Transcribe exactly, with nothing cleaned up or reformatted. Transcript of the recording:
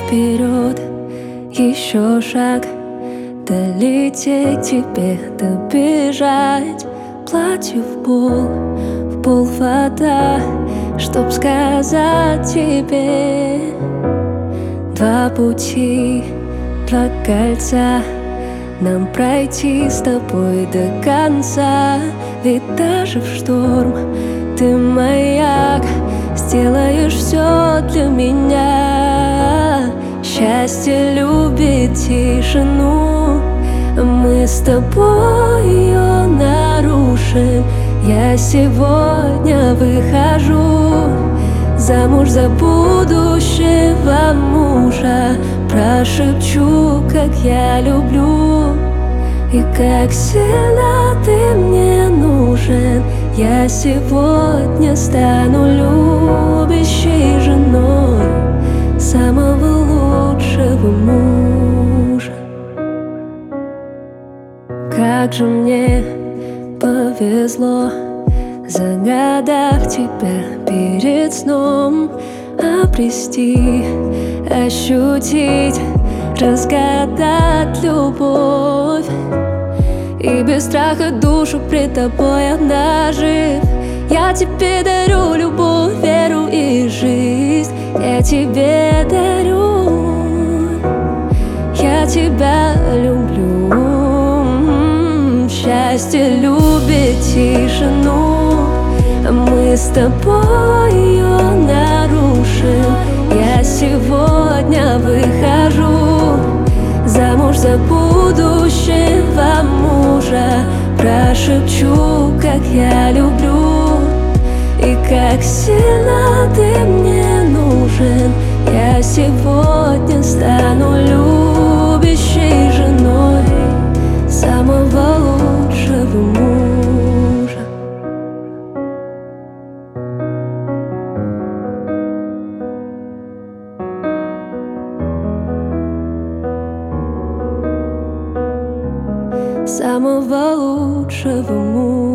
вперед, еще шаг, долететь тебе, добежать. Платье в пол, в пол вода, чтоб сказать тебе. Два пути, два кольца, нам пройти с тобой до конца. Ведь даже в шторм ты маяк, сделаешь все для меня. Счастье любит тишину, мы с тобой ее нарушим. Я сегодня выхожу замуж за будущего мужа. Прошепчу, как я люблю и как сильно ты мне нужен. Я сегодня стану любящей женой самого лучшего мужа. Как же мне повезло загадав тебя перед сном, обрести, ощутить, разгадать любовь. И без страха душу пред тобой обнажив, я тебе дарю любовь, веру и жизнь. Я тебе дарю, я тебя люблю. Счастье любит тишину, мы с тобой ее нарушим. Я сегодня выхожу замуж за будущего мужа. Прошепчу, как я люблю и как сильно ты мне нужен. Я сегодня стану любящей женой самого лучшего мужа. Самого лучшего мужа.